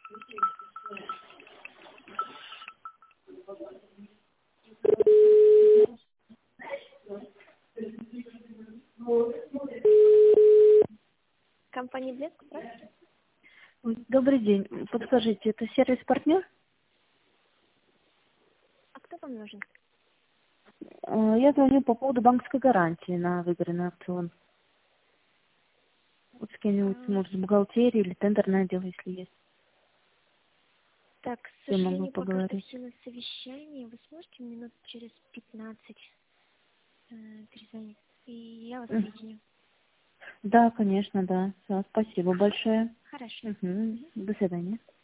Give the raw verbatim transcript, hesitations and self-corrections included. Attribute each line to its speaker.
Speaker 1: Компания Блеск, здравствуйте.
Speaker 2: Ой, добрый день. Подскажите, это сервис-партнер?
Speaker 1: А кто вам нужен?
Speaker 2: Э, Я звоню по поводу банковской гарантии на выигранный аукцион. Вот с кем-нибудь,
Speaker 1: А,
Speaker 2: может, с бухгалтерией или тендерное дело, если есть.
Speaker 1: так, к
Speaker 2: Я могу
Speaker 1: сожалению, пока что
Speaker 2: поговорить.
Speaker 1: все на совещании. Вы сможете минут через пятнадцать э, перезвонить? И я вас
Speaker 2: М.
Speaker 1: соединю.
Speaker 2: Да, конечно, да. Всё, спасибо большое.
Speaker 1: Хорошо.
Speaker 2: Мгм.
Speaker 1: Мгм.
Speaker 2: До свидания.